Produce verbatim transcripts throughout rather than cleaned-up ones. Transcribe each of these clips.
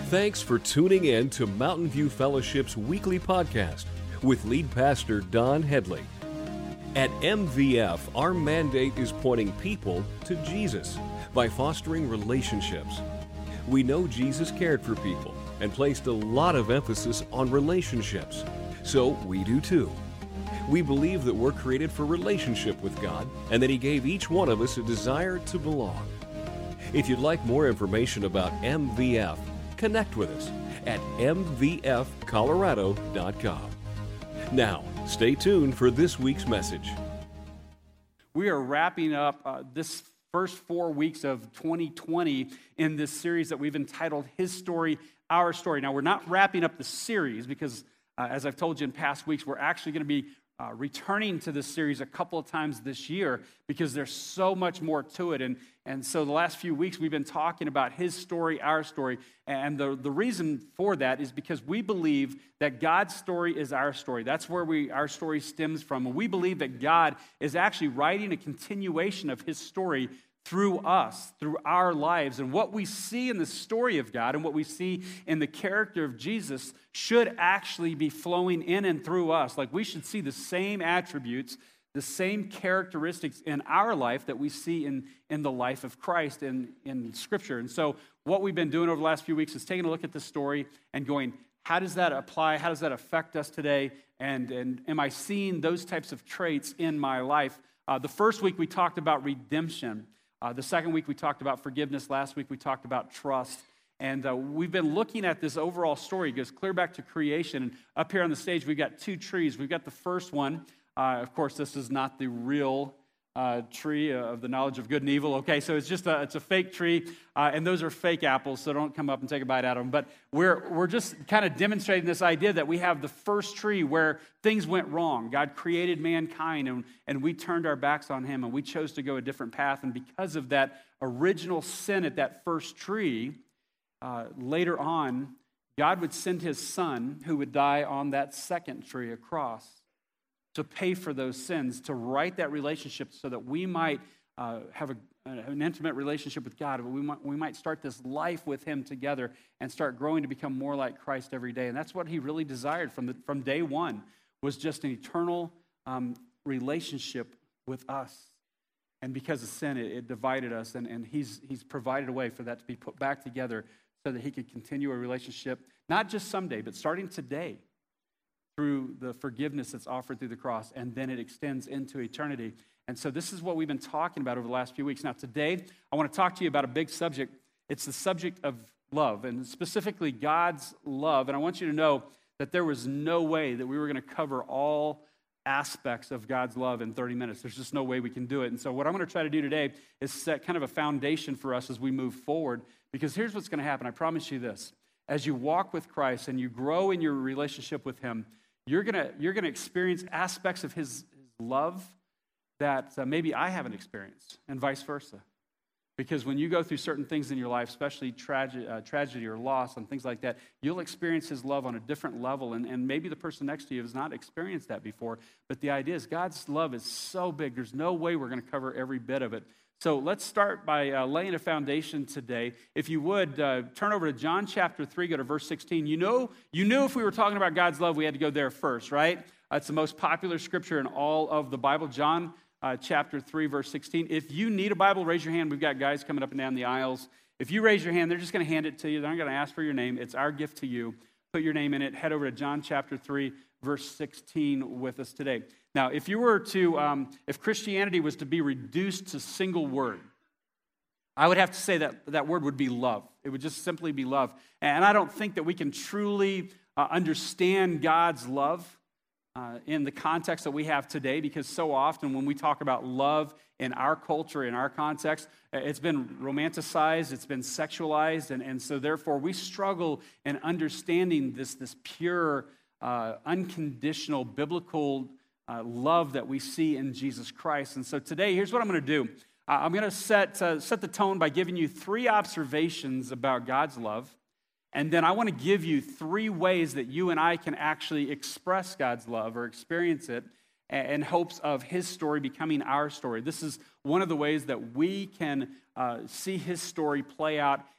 Thanks for tuning in to Mountain View Fellowship's weekly podcast with lead pastor Don Headley. At M V F, our mandate is pointing people to Jesus by fostering relationships. We know Jesus cared for people and placed a lot of emphasis on relationships, so we do too. We believe that we're created for relationship with God and that He gave each one of us a desire to belong. If you'd like more information about M V F, connect with us at m v f colorado dot com. Now, stay tuned for this week's message. We are wrapping up uh, this first four weeks of twenty twenty in this series that we've entitled His Story, Our Story. Now, we're not wrapping up the series because, uh, as I've told you in past weeks, we're actually going to be uh, returning to this series a couple of times this year because there's so much more to it. And, and so the last few weeks, we've been talking about His story, our story. And the, the reason for that is because we believe that God's story is our story. That's where we our story stems from. And we believe that God is actually writing a continuation of His story through us, through our lives. And what we see in the story of God and what we see in the character of Jesus should actually be flowing in and through us. Like we should see the same attributes, the same characteristics in our life that we see in, in the life of Christ in, in Scripture. And so what we've been doing over the last few weeks is taking a look at the story and going, how does that apply? How does that affect us today? And, and am I seeing those types of traits in my life? Uh, the first week we talked about redemption. Uh, the second week we talked about forgiveness. Last week we talked about trust. And uh, we've been looking at this overall story. It goes clear back to creation. And up here on the stage we've got two trees. We've got the first one. Uh, of course, this is not the real uh, tree of the knowledge of good and evil. Okay, so it's just a, it's a fake tree. Uh, and those are fake apples, so don't come up and take a bite out of them. But we're, we're just kind of demonstrating this idea that we have the first tree where things went wrong. God created mankind, and, and we turned our backs on Him, and we chose to go a different path. And because of that original sin at that first tree, uh, later on, God would send His Son, who would die on that second tree across, to pay for those sins, to right that relationship so that we might uh, have a, an intimate relationship with God. We might, we might start this life with Him together and start growing to become more like Christ every day. And that's what He really desired from, the, from day one, was just an eternal um, relationship with us. And because of sin, it, it divided us, and, and he's, he's provided a way for that to be put back together so that He could continue a relationship, not just someday, but starting today, through the forgiveness that's offered through the cross, and then it extends into eternity. And so this is what we've been talking about over the last few weeks. Now today, I want to talk to you about a big subject. It's the subject of love, and specifically God's love. And I want you to know that there was no way that we were going to cover all aspects of God's love in thirty minutes. There's just no way we can do it. And so what I'm going to try to do today is set kind of a foundation for us as we move forward, because here's what's going to happen. I promise you this. As you walk with Christ and you grow in your relationship with Him, You're gonna you're gonna experience aspects of His, his love that uh, maybe I haven't experienced, and vice versa. Because when you go through certain things in your life, especially trage- uh, tragedy or loss and things like that, you'll experience His love on a different level, and, and maybe the person next to you has not experienced that before. But the idea is God's love is so big, there's no way we're going to cover every bit of it. So let's start by uh, laying a foundation today. If you would, uh, turn over to John chapter three, go to verse sixteen. You know, you knew if we were talking about God's love, we had to go there first, right? Uh, it's the most popular scripture in all of the Bible. John uh, chapter three, verse sixteen. If you need a Bible, raise your hand. We've got guys coming up and down the aisles. If you raise your hand, they're just going to hand it to you. They're not going to ask for your name. It's our gift to you. Put your name in it. Head over to John chapter three, verse sixteen with us today. Now, if you were to, um, if Christianity was to be reduced to a single word, I would have to say that that word would be love. It would just simply be love. And I don't think that we can truly uh, understand God's love uh, in the context that we have today, because so often when we talk about love in our culture, in our context, it's been romanticized, it's been sexualized, and, and so therefore we struggle in understanding this, this pure, uh, unconditional, biblical Uh, love that we see in Jesus Christ. And so today, here's what I'm going to do. Uh, I'm going to set uh, set the tone by giving you three observations about God's love, and then I want to give you three ways that you and I can actually express God's love or experience it in hopes of His story becoming our story. This is one of the ways that we can uh, see His story play out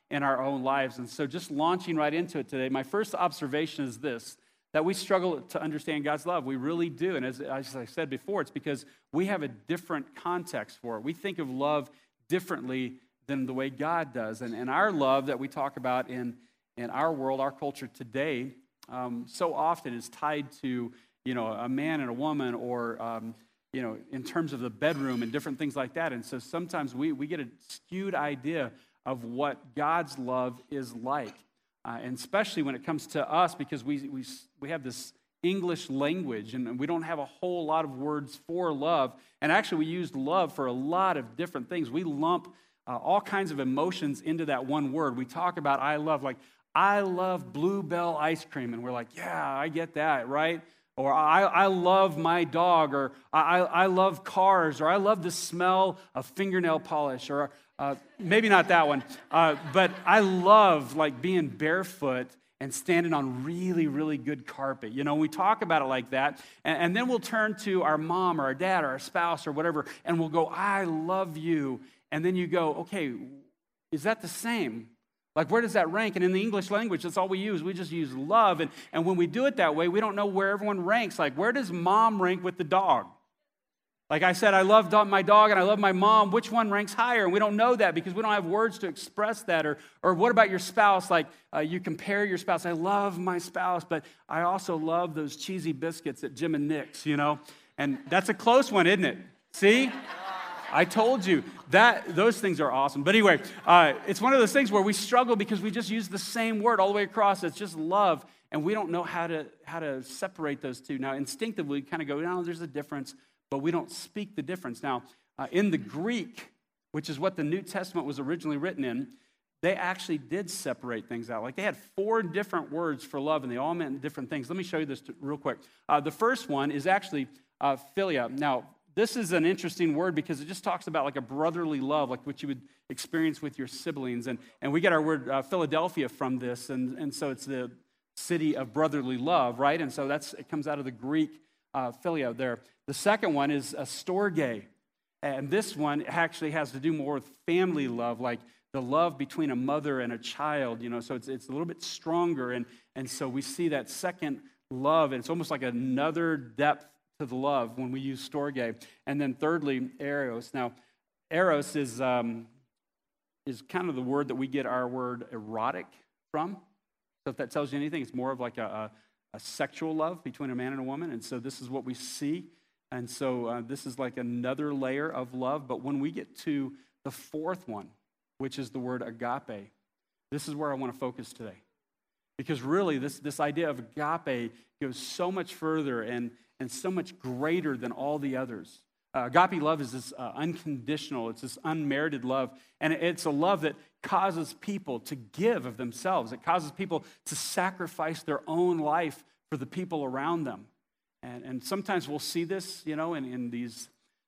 in our own lives. And so just launching right into it today, my first observation is this, that we struggle to understand God's love. We really do. And as, as I said before, it's because we have a different context for it. We think of love differently than the way God does. And, and our love that we talk about in, in our world, our culture today, um, so often is tied to, you know, a man and a woman, or, um, you know, in terms of the bedroom and different things like that. And so sometimes we, we get a skewed idea of what God's love is like. Uh, and especially when it comes to us, because we, we, we have this English language, and we don't have a whole lot of words for love. And actually, we use love for a lot of different things. We lump uh, all kinds of emotions into that one word. We talk about I love, like, I love Bluebell ice cream. And we're like, yeah, I get that, right? Or I, I love my dog, or I, I love cars, or I love the smell of fingernail polish, or uh, maybe not that one. Uh, but I love, like, being barefoot and standing on really, really good carpet. You know, we talk about it like that, and, and then we'll turn to our mom or our dad or our spouse or whatever, and we'll go, I love you. And then you go, okay, is that the same? Like, where does that rank? And in the English language, that's all we use. We just use love. And, and when we do it that way, we don't know where everyone ranks. Like, where does mom rank with the dog? Like I said, I love my dog and I love my mom. Which one ranks higher? And we don't know that because we don't have words to express that. Or, or what about your spouse? Like, uh, you compare your spouse. I love my spouse, but I also love those cheesy biscuits at Jim and Nick's, you know? And that's a close one, isn't it? See? I told you that those things are awesome. But anyway, uh, it's one of those things where we struggle because we just use the same word all the way across. It's just love, and we don't know how to how to separate those two. Now, instinctively, we kind of go, no, there's a difference, but we don't speak the difference. Now, uh, in the Greek, which is what the New Testament was originally written in, they actually did separate things out. Like, they had four different words for love, and they all meant different things. Let me show you this real quick. Uh, the first one is actually uh, philia. Now, this is an interesting word because it just talks about like a brotherly love, like what you would experience with your siblings. And, and we get our word uh, Philadelphia from this, and, and so it's the city of brotherly love, right? And so that's it comes out of the Greek uh, philia there. The second one is a storge, and this one actually has to do more with family love, like the love between a mother and a child, you know, so it's, it's a little bit stronger, and, and so we see that second love, and it's almost like another depth to the love when we use storge. And then thirdly, eros. Now, eros is um, is kind of the word that we get our word erotic from. So if that tells you anything, it's more of like a, a, a sexual love between a man and a woman. And so this is what we see. And so uh, this is like another layer of love. But when we get to the fourth one, which is the word agape, this is where I want to focus today. Because really, this, this idea of agape goes so much further and and so much greater than all the others. Uh, agape love is this uh, unconditional, it's this unmerited love, and it's a love that causes people to give of themselves. It causes people to sacrifice their own life for the people around them. And, and sometimes we'll see this, you know, in, in these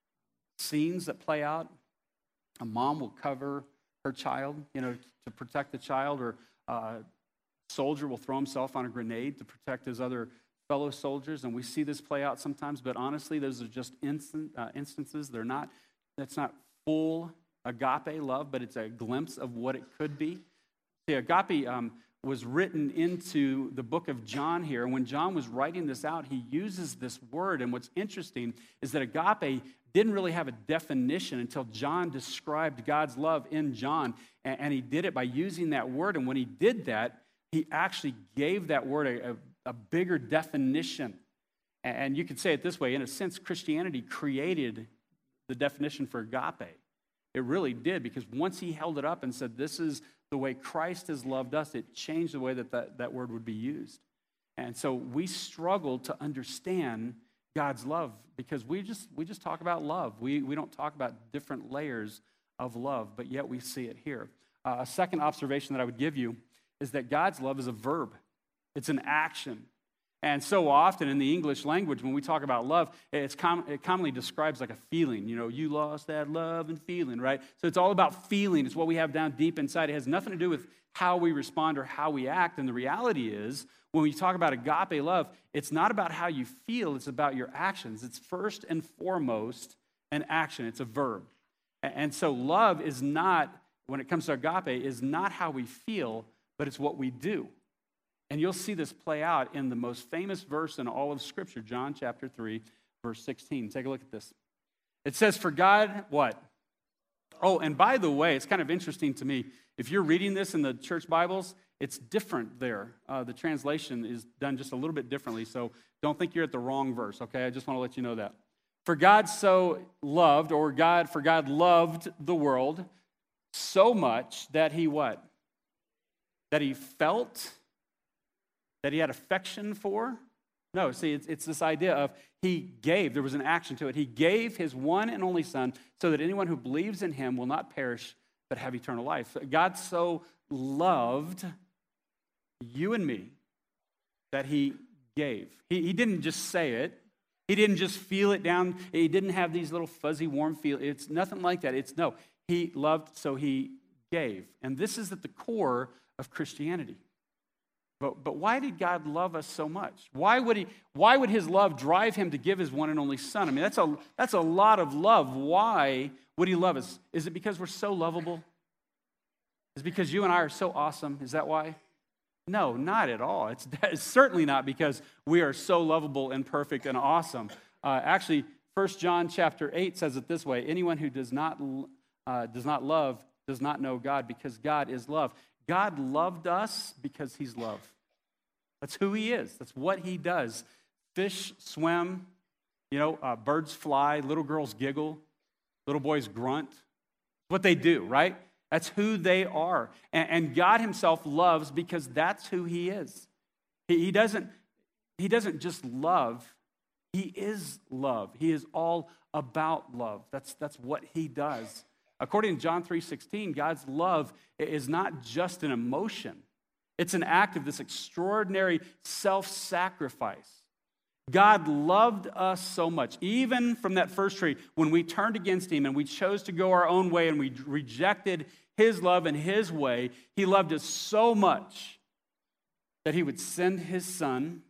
scenes that play out. A mom will cover her child, you know, to protect the child, or uh, a soldier will throw himself on a grenade to protect his other fellow soldiers, and we see this play out sometimes, but honestly, those are just instant, uh, instances. They're not, that's not full agape love, but it's a glimpse of what it could be. See, agape um, was written into the book of John here, and when John was writing this out, he uses this word, and what's interesting is that agape didn't really have a definition until John described God's love in John, and, and he did it by using that word, and when he did that, he actually gave that word a, a a bigger definition. And you could say it this way, in a sense, Christianity created the definition for agape. It really did, because once he held it up and said, this is the way Christ has loved us, it changed the way that that, that word would be used. And so we struggle to understand God's love because we just we just talk about love. We, we don't talk about different layers of love, but yet we see it here. Uh, a second observation that I would give you is that God's love is a verb. It's an action. And so often in the English language, when we talk about love, it's com- it commonly describes like a feeling. You know, you lost that love and feeling, right? So it's all about feeling. It's what we have down deep inside. It has nothing to do with how we respond or how we act. And the reality is, when we talk about agape love, it's not about how you feel. It's about your actions. It's first and foremost an action. It's a verb. And so love is not when it comes to agape is not how we feel, but it's what we do. And you'll see this play out in the most famous verse in all of Scripture, John chapter three, verse sixteen. Take a look at this. It says, for God, what? Oh, and by the way, it's kind of interesting to me. If you're reading this in the church Bibles, it's different there. Uh, the translation is done just a little bit differently, so don't think you're at the wrong verse, okay? I just want to let you know that. For God so loved, or God, for God loved the world so much that he what? That he felt, that he had affection for? No, see, it's, it's this idea of he gave. There was an action to it. He gave his one and only Son so that anyone who believes in him will not perish but have eternal life. God so loved you and me that he gave. He, he didn't just say it. He didn't just feel it down. He didn't have these little fuzzy, warm feelings. It's nothing like that. It's no, he loved, so he gave. And this is at the core of Christianity. But, but why did God love us so much? Why would he? Why would his love drive him to give his one and only Son? I mean, that's a, that's a lot of love. Why would he love us? Is it because we're so lovable? Is it because you and I are so awesome? Is that why? No, not at all. It's, it's certainly not because we are so lovable and perfect and awesome. Uh, actually, First John chapter eight says it this way: anyone who does not, uh, does not love does not know God, because God is love. God loved us because he's love. That's who he is. That's what he does. Fish swim, you know, uh, birds fly, little girls giggle, little boys grunt. What they do, right? That's who they are. And, and God himself loves because that's who he is. He, he doesn't, he doesn't just love, he is love. He is all about love. That's, that's what he does. According to John three sixteen, God's love is not just an emotion. It's an act of this extraordinary self-sacrifice. God loved us so much, even from that first tree, when we turned against him and we chose to go our own way and we rejected his love and his way. He loved us so much that he would send his Son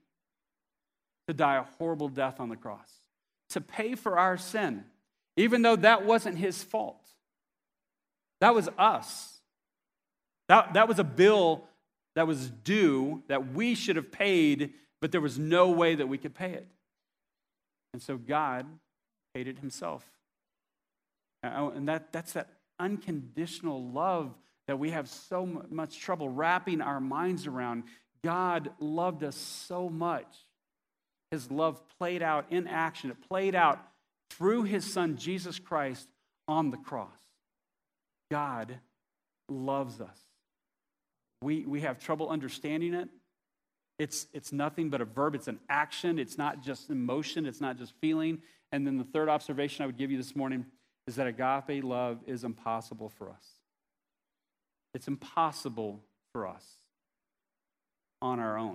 to die a horrible death on the cross, to pay for our sin, even though that wasn't his fault. That was us. That, that was a bill that was due, that we should have paid, but there was no way that we could pay it. And so God paid it himself. And that, that's that unconditional love that we have so much trouble wrapping our minds around. God loved us so much. His love played out in action. It played out through his Son, Jesus Christ, on the cross. God loves us. We, we have trouble understanding it. It's, it's nothing but a verb. It's an action. It's not just emotion. It's not just feeling. And then the third observation I would give you this morning is that agape love is impossible for us. It's impossible for us on our own.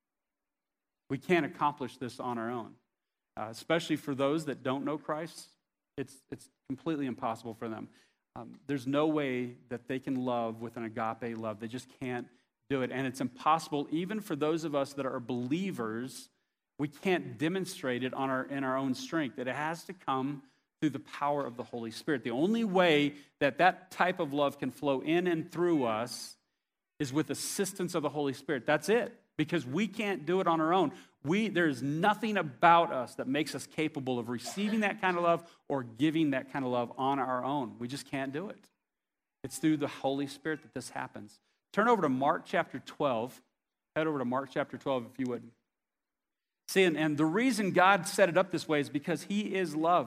We can't accomplish this on our own, uh, especially for those that don't know Christ. It's, it's completely impossible for them. Um, there's no way that they can love with an agape love. They just can't do it. And it's impossible even for those of us that are believers. We can't demonstrate it on our, in our own strength. It has to come through the power of the Holy Spirit. The only way that that type of love can flow in and through us is with assistance of the Holy Spirit. That's it. Because we can't do it on our own. We, there's nothing about us that makes us capable of receiving that kind of love or giving that kind of love on our own. We just can't do it. It's through the Holy Spirit that this happens. Turn over to Mark chapter twelve. Head over to Mark chapter twelve, if you would. See, and, and the reason God set it up this way is because he is love.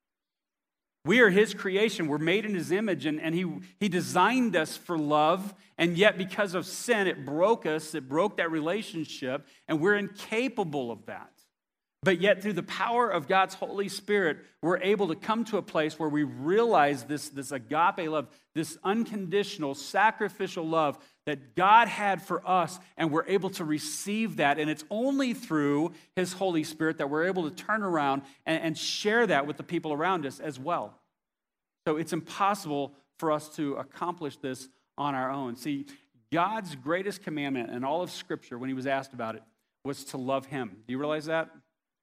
We are his creation. We're made in his image, and, and he, he designed us for love, and yet because of sin, it broke us. It broke that relationship, and we're incapable of that. But yet through the power of God's Holy Spirit, we're able to come to a place where we realize this, this agape love, this unconditional, sacrificial love that God had for us, and we're able to receive that. And it's only through his Holy Spirit that we're able to turn around and, and share that with the people around us as well. So it's impossible for us to accomplish this on our own. See, God's greatest commandment in all of Scripture, when he was asked about it, was to love him. Do you realize that?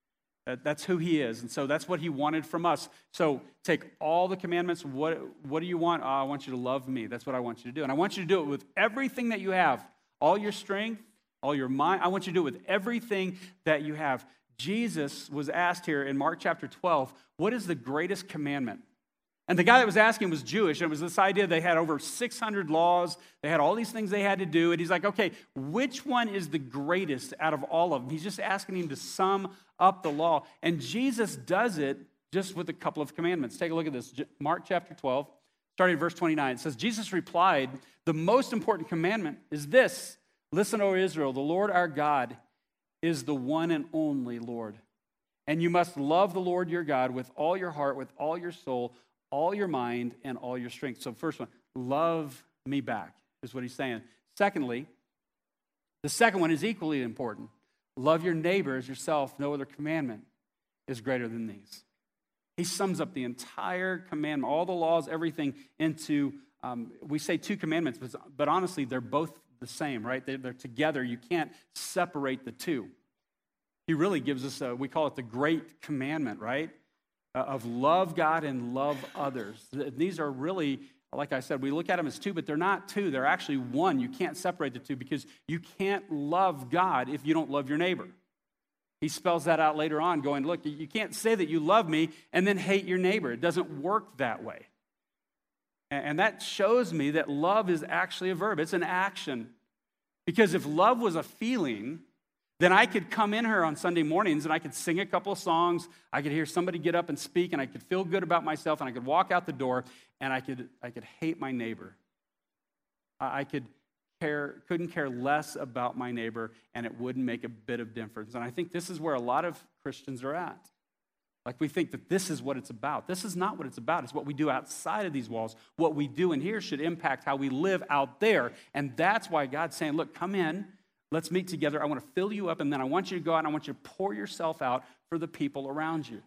That, that's who he is. And so that's what he wanted from us. So take all the commandments. What, what do you want? Oh, I want you to love me. That's what I want you to do. And I want you to do it with everything that you have, all your strength, all your mind. I want you to do it with everything that you have. Jesus was asked here in Mark chapter twelve, what is the greatest commandment? And the guy that was asking was Jewish. And it was this idea they had over six hundred laws. They had all these things they had to do. And he's like, okay, which one is the greatest out of all of them? He's just asking him to sum up the law. And Jesus does it just with a couple of commandments. Take a look at this. Mark chapter twelve, starting at verse twenty-nine. It says, Jesus replied, the most important commandment is this. Listen, O Israel, the Lord our God is the one and only Lord. And you must love the Lord your God with all your heart, with all your soul, all your mind, and all your strength. So first one, love me back, is what he's saying. Secondly, the second one is equally important. Love your neighbor as yourself. No other commandment is greater than these. He sums up the entire commandment, all the laws, everything into, um, we say two commandments, but, but honestly, they're both the same, right? They're, they're together. You can't separate the two. He really gives us, a, we call it the great commandment, right? Uh, of love God and love others. These are really, like I said, we look at them as two, but they're not two. They're actually one. You can't separate the two because you can't love God if you don't love your neighbor. He spells that out later on, going, look, you can't say that you love me and then hate your neighbor. It doesn't work that way. And that shows me that love is actually a verb. It's an action. Because if love was a feeling, then I could come in here on Sunday mornings and I could sing a couple of songs. I could hear somebody get up and speak, and I could feel good about myself, and I could walk out the door, and I could I could hate my neighbor. I could care, couldn't care less about my neighbor, and it wouldn't make a bit of difference. And I think this is where a lot of Christians are at. Like we think that this is what it's about. This is not what it's about. It's what we do outside of these walls. What we do in here should impact how we live out there. And that's why God's saying, look, come in. Let's meet together. I want to fill you up, and then I want you to go out, and I want you to pour yourself out for the people around you.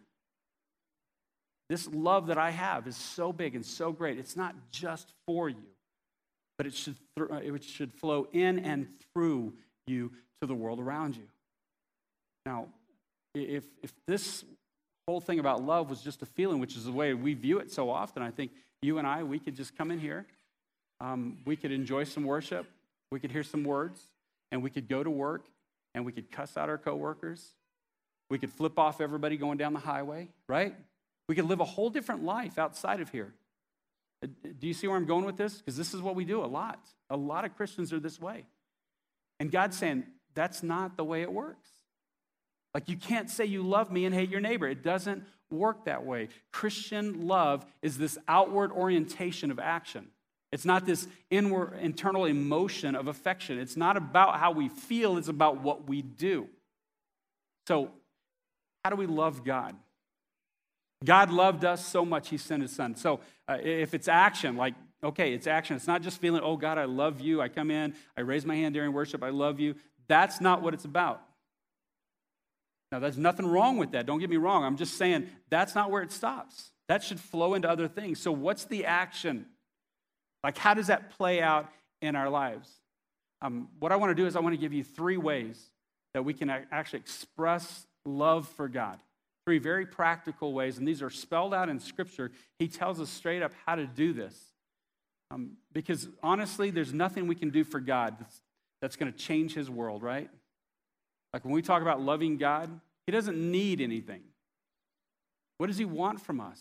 This love that I have is so big and so great. It's not just for you, but it should, th- it should flow in and through you to the world around you. Now, if, if this whole thing about love was just a feeling, which is the way we view it so often, I think you and I, we could just come in here. Um, we could enjoy some worship. We could hear some words. And we could go to work, and we could cuss out our coworkers. We could flip off everybody going down the highway, right? We could live a whole different life outside of here. Do you see where I'm going with this? Because this is what we do a lot. A lot of Christians are this way. And God's saying, that's not the way it works. Like, you can't say you love me and hate your neighbor. It doesn't work that way. Christian love is this outward orientation of action. It's not this inward, internal emotion of affection. It's not about how we feel. It's about what we do. So, how do we love God? God loved us so much, he sent his son. So, uh, if it's action, like, okay, it's action. It's not just feeling, oh, God, I love you. I come in, I raise my hand during worship, I love you. That's not what it's about. Now, there's nothing wrong with that. Don't get me wrong. I'm just saying that's not where it stops. That should flow into other things. So, what's the action? Like, how does that play out in our lives? Um, what I want to do is I want to give you three ways that we can actually express love for God. Three very practical ways, and these are spelled out in Scripture. He tells us straight up how to do this. Um, because honestly, there's nothing we can do for God that's, that's going to change his world, right? Like when we talk about loving God, he doesn't need anything. What does he want from us?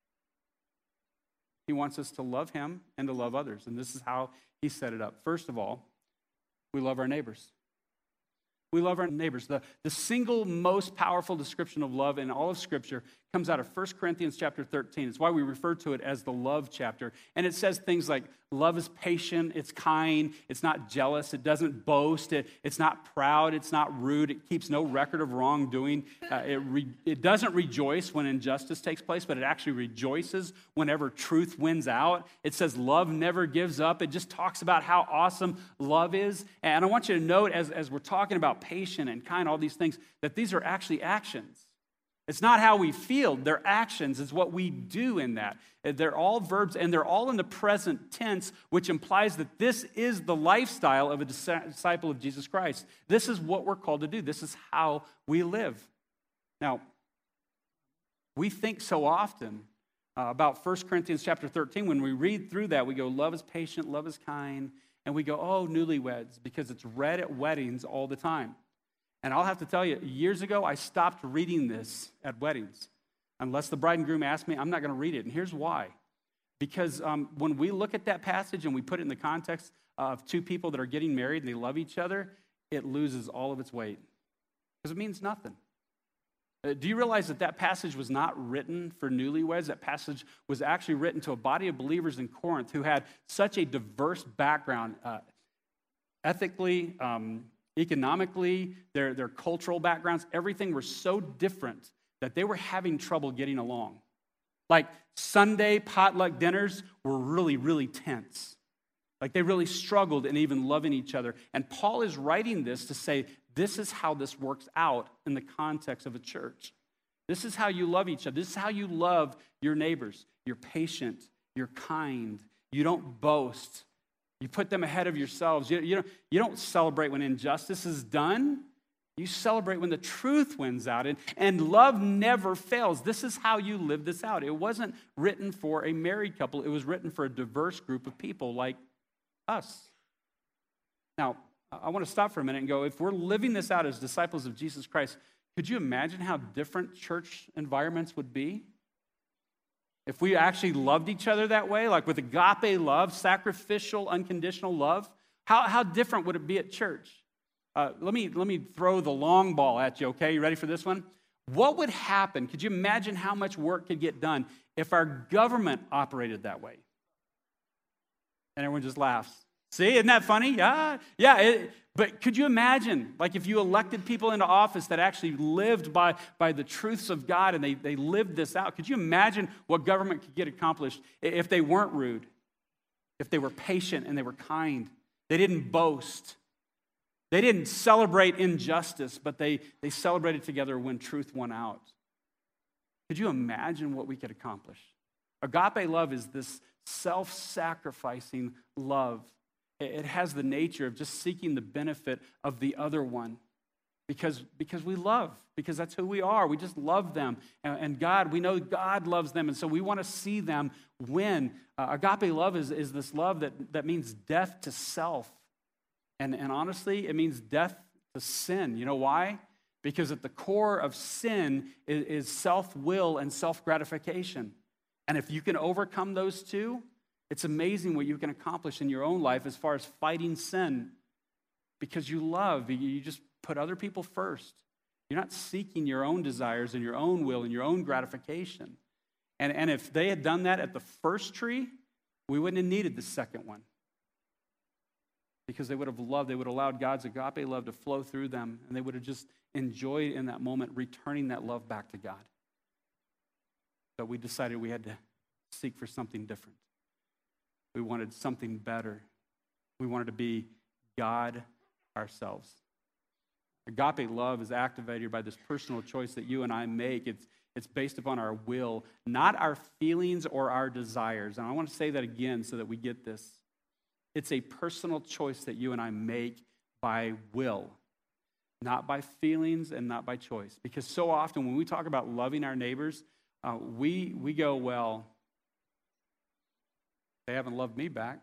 He wants us to love him and to love others. And this is how he set it up. First of all, we love our neighbors. We love our neighbors. The, the single most powerful description of love in all of Scripture comes out of First Corinthians chapter thirteen. It's why we refer to it as the love chapter. And it says things like, love is patient, it's kind, it's not jealous, it doesn't boast, it, it's not proud, it's not rude, it keeps no record of wrongdoing. Uh, it, re, it doesn't rejoice when injustice takes place, but it actually rejoices whenever truth wins out. It says love never gives up. It just talks about how awesome love is. And I want you to note, as, as we're talking about patient and kind, all these things, that these are actually actions. It's not how we feel. They're actions. It's what we do in that. They're all verbs, and they're all in the present tense, which implies that this is the lifestyle of a disciple of Jesus Christ. This is what we're called to do. This is how we live. Now, We think so often uh, about First Corinthians chapter thirteen. When we read through that, we go, love is patient, love is kind. And we go, oh, newlyweds, because it's read at weddings all the time. And I'll have to tell you, years ago, I stopped reading this at weddings. Unless the bride and groom ask me, I'm not going to read it. And here's why. Because um, when we look at that passage and we put it in the context of two people that are getting married and they love each other, it loses all of its weight. Because it means nothing. Uh, do you realize that that passage was not written for newlyweds? That passage was actually written to a body of believers in Corinth who had such a diverse background, uh, ethically, um, economically, their, their cultural backgrounds. Everything were so different that they were having trouble getting along. Like Sunday potluck dinners were really, really tense. Like they really struggled in even loving each other. And Paul is writing this to say, this is how this works out in the context of a church. This is how you love each other. This is how you love your neighbors. You're patient. You're kind. You don't boast. You put them ahead of yourselves. You, you, don't, you don't celebrate when injustice is done. You celebrate when the truth wins out, and, and love never fails. This is how you live this out. It wasn't written for a married couple. It was written for a diverse group of people like us. Now, I want to stop for a minute and go, if we're living this out as disciples of Jesus Christ, could you imagine how different church environments would be? If we actually loved each other that way, like with agape love, sacrificial, unconditional love, how, how different would it be at church? Uh, let me let me throw the long ball at you, okay? You ready for this one? What would happen? Could you imagine how much work could get done if our government operated that way? And everyone just laughs. See, isn't that funny? Yeah, yeah. It, but could you imagine, like if you elected people into office that actually lived by, by the truths of God and they, they lived this out? Could you imagine what government could get accomplished if they weren't rude, if they were patient and they were kind? They didn't boast. They didn't celebrate injustice, but they, they celebrated together when truth won out. Could you imagine what we could accomplish? Agape love is this self-sacrificing love. It has the nature of just seeking the benefit of the other one because, because we love, because that's who we are. We just love them. And, and God, we know God loves them, and so we want to see them win. Uh, agape love is, is this love that, that means death to self. And, and honestly, it means death to sin. You know why? Because at the core of sin is, is self-will and self-gratification. And if you can overcome those two, it's amazing what you can accomplish in your own life as far as fighting sin. Because you love, you just put other people first. You're not seeking your own desires and your own will and your own gratification. And, and if they had done that at the first tree, we wouldn't have needed the second one. Because they would have loved, they would have allowed God's agape love to flow through them, and they would have just enjoyed in that moment returning that love back to God. But we decided we had to seek for something different. We wanted something better. We wanted to be God ourselves. Agape love is activated by this personal choice that you and I make. It's, it's based upon our will, not our feelings or our desires. And I want to say that again so that we get this. It's a personal choice that you and I make by will, not by feelings and not by choice. Because so often when we talk about loving our neighbors, uh, we, we go, well, they haven't loved me back.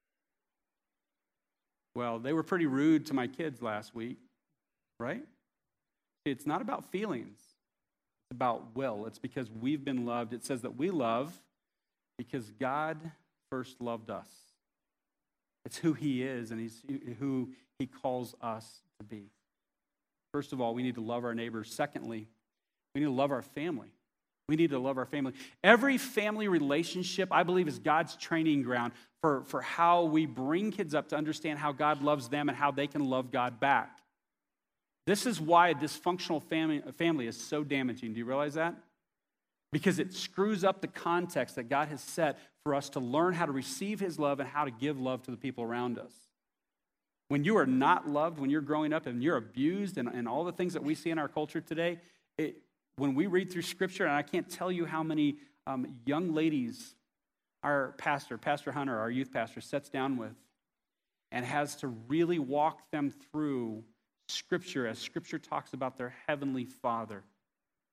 Well, they were pretty rude to my kids last week, right? It's not about feelings. It's about will. It's because we've been loved. It says that we love because God first loved us. It's who he is, and he's who he calls us to be. First of all, we need to love our neighbors. Secondly, we need to love our family. We need to love our family. Every family relationship, I believe, is God's training ground for, for how we bring kids up to understand how God loves them and how they can love God back. This is why a dysfunctional family, family is so damaging. Do you realize that? Because it screws up the context that God has set for us to learn how to receive his love and how to give love to the people around us. When you are not loved, when you're growing up and you're abused and, and all the things that we see in our culture today, it, when we read through Scripture, and I can't tell you how many um, young ladies our pastor, Pastor Hunter, our youth pastor, sits down with and has to really walk them through Scripture as Scripture talks about their heavenly Father.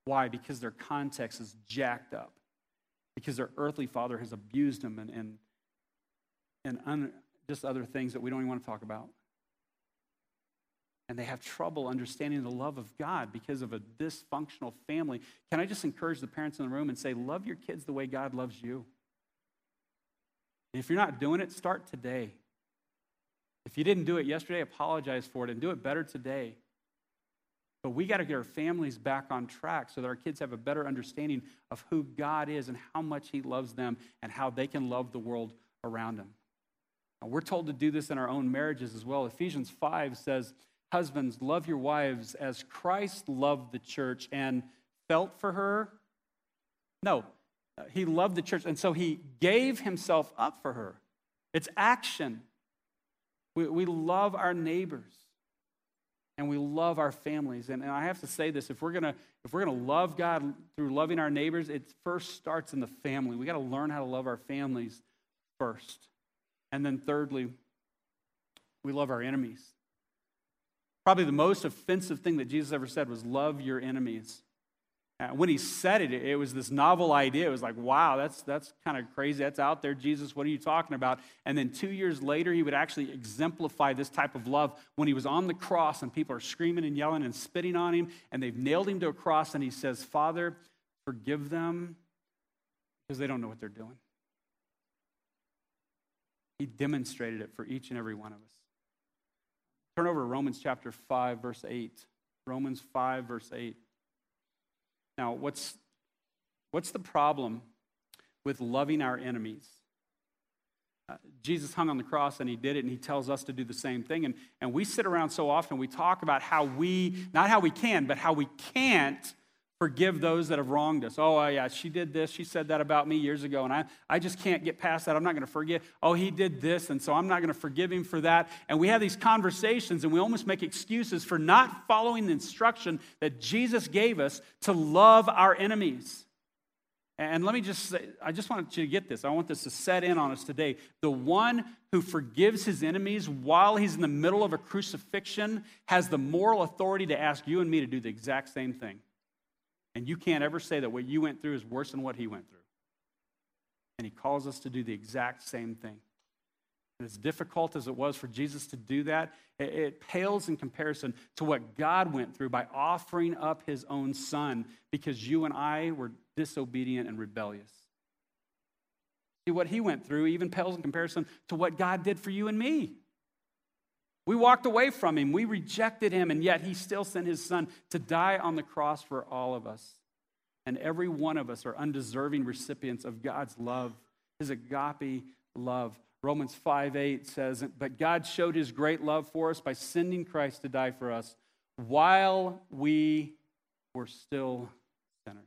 Why? Because their context is jacked up. Because their earthly father has abused them and, and, and un, just other things that we don't even want to talk about. And they have trouble understanding the love of God because of a dysfunctional family. Can I just encourage the parents in the room and say, love your kids the way God loves you? And if you're not doing it, start today. If you didn't do it yesterday, apologize for it and do it better today. But we got to get our families back on track so that our kids have a better understanding of who God is and how much he loves them and how they can love the world around them. Now, we're told to do this in our own marriages as well. Ephesians five says, husbands, love your wives as Christ loved the church and felt for her. No, he loved the church, and so he gave himself up for her. It's action. We, we love our neighbors. And we love our families. And, and I have to say this, if we're gonna if we're gonna love God through loving our neighbors, it first starts in the family. We got to learn how to love our families first. And then thirdly, we love our enemies. Probably the most offensive thing that Jesus ever said was love your enemies. Uh, when he said it, it was this novel idea. It was like, wow, that's that's kind of crazy. That's out there. Jesus, what are you talking about? And then two years later, he would actually exemplify this type of love when he was on the cross and people are screaming and yelling and spitting on him, and they've nailed him to a cross, and he says, Father, forgive them because they don't know what they're doing. He demonstrated it for each and every one of us. Turn over to Romans chapter five, verse eight. Romans five, verse eight. Now, what's, what's the problem with loving our enemies? Uh, Jesus hung on the cross and he did it, and he tells us to do the same thing. And, and we sit around so often, we talk about how we, not how we can, but how we can't forgive those that have wronged us. Oh, yeah, she did this. She said that about me years ago, and I, I just can't get past that. I'm not going to forgive. Oh, he did this, and so I'm not going to forgive him for that. And we have these conversations, and we almost make excuses for not following the instruction that Jesus gave us to love our enemies. And let me just say, I just want you to get this. I want this to set in on us today. The one who forgives his enemies while he's in the middle of a crucifixion has the moral authority to ask you and me to do the exact same thing. And you can't ever say that what you went through is worse than what he went through. And he calls us to do the exact same thing. And as difficult as it was for Jesus to do that, it, it pales in comparison to what God went through by offering up his own son because you and I were disobedient and rebellious. See, what he went through even pales in comparison to what God did for you and me. We walked away from him. We rejected him, and yet he still sent his son to die on the cross for all of us. And every one of us are undeserving recipients of God's love, his agape love. Romans five eight says, but God showed his great love for us by sending Christ to die for us while we were still sinners.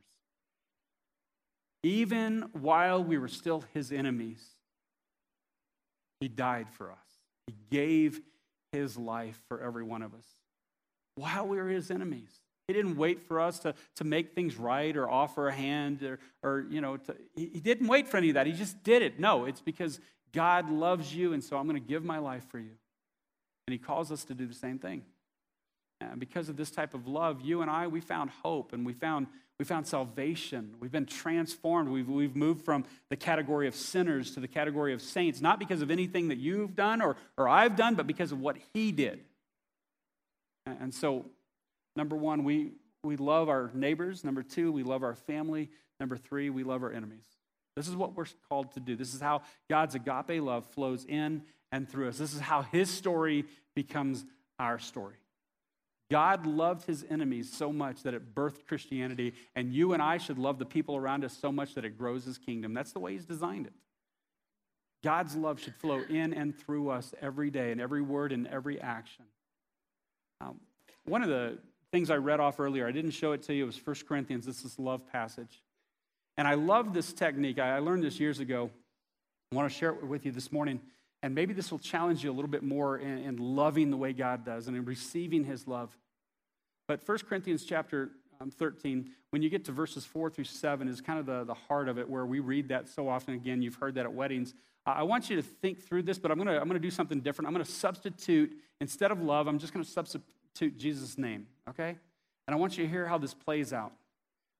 Even while we were still his enemies, he died for us. He gave his life for every one of us while we were his enemies. He didn't wait for us to, to make things right or offer a hand or, or you know, to, he, he didn't wait for any of that. He just did it. No, it's because God loves you, and so I'm going to give my life for you. And he calls us to do the same thing. And because of this type of love, you and I, we found hope, and we found we found salvation. We've been transformed. We've, we've moved from the category of sinners to the category of saints, not because of anything that you've done or, or I've done, but because of what he did. And so, number one, we, we love our neighbors. Number two, we love our family. Number three, we love our enemies. This is what we're called to do. This is how God's agape love flows in and through us. This is how his story becomes our story. God loved his enemies so much that it birthed Christianity, and you and I should love the people around us so much that it grows his kingdom. That's the way he's designed it. God's love should flow in and through us every day, in every word and every action. Um, one of the things I read off earlier, I didn't show it to you, it was First Corinthians. This is love passage. And I love this technique. I learned this years ago. I want to share it with you this morning. And maybe this will challenge you a little bit more in, in loving the way God does and in receiving his love. But First Corinthians chapter um, thirteen, when you get to verses four through seven, is kind of the, the heart of it, where we read that so often. Again, you've heard that at weddings. Uh, I want you to think through this, but I'm going to I'm going to do something different. I'm going to substitute, instead of love, I'm just going to substitute Jesus' name, okay? And I want you to hear how this plays out.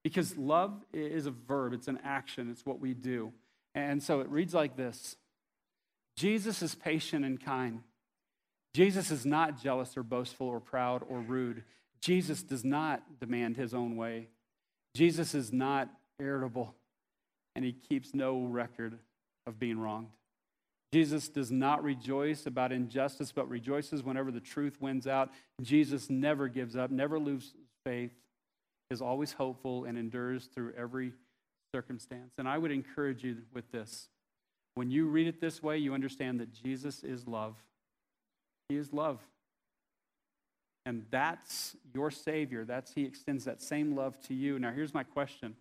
Because love is a verb, it's an action, it's what we do. And so it reads like this: Jesus is patient and kind. Jesus is not jealous or boastful or proud or rude. Jesus does not demand his own way. Jesus is not irritable, and he keeps no record of being wronged. Jesus does not rejoice about injustice, but rejoices whenever the truth wins out. Jesus never gives up, never loses faith, is always hopeful, and endures through every circumstance. And I would encourage you with this. When you read it this way, you understand that Jesus is love. He is love. And that's your Savior. That's He extends that same love to you. Now, here's my question.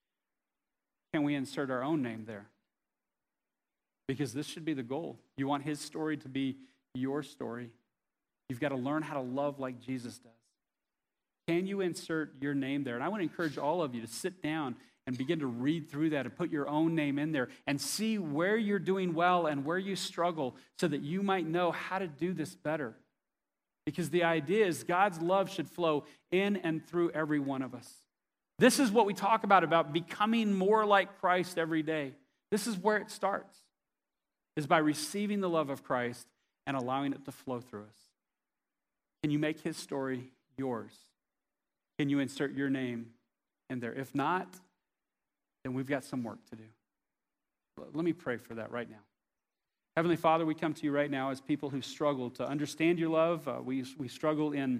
Can we insert our own name there? Because this should be the goal. You want His story to be your story. You've got to learn how to love like Jesus does. Can you insert your name there? And I want to encourage all of you to sit down and begin to read through that and put your own name in there and see where you're doing well and where you struggle so that you might know how to do this better. Because the idea is God's love should flow in and through every one of us. This is what we talk about, about becoming more like Christ every day. This is where it starts, is by receiving the love of Christ and allowing it to flow through us. Can you make His story yours? Can you insert your name in there? If not, then we've got some work to do. Let me pray for that right now. Heavenly Father, we come to you right now as people who struggle to understand your love. Uh, we, we struggle in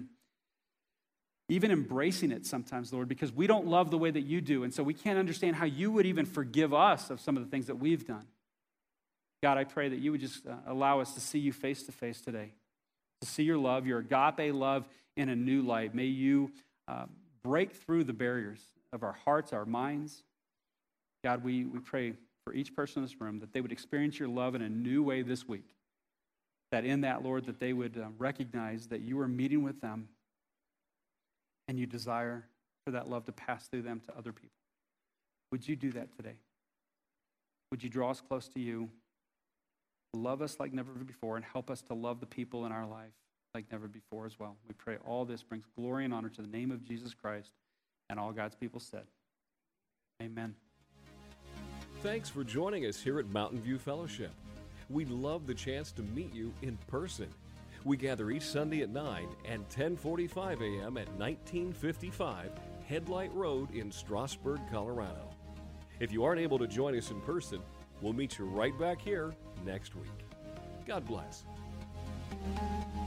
even embracing it sometimes, Lord, because we don't love the way that you do. And so we can't understand how you would even forgive us of some of the things that we've done. God, I pray that you would just uh, allow us to see you face to face today, to see your love, your agape love in a new light. May you uh, break through the barriers of our hearts, our minds. God, we, we pray for each person in this room that they would experience your love in a new way this week. That in that, Lord, that they would uh, recognize that you are meeting with them and you desire for that love to pass through them to other people. Would you do that today? Would you draw us close to you, love us like never before, and help us to love the people in our life like never before as well? We pray all this brings glory and honor to the name of Jesus Christ, and all God's people said, amen. Thanks for joining us here at Mountain View Fellowship. We'd love the chance to meet you in person. We gather each Sunday at nine and ten forty-five a.m. at nineteen fifty-five Headlight Road in Strasburg, Colorado. If you aren't able to join us in person, we'll meet you right back here next week. God bless.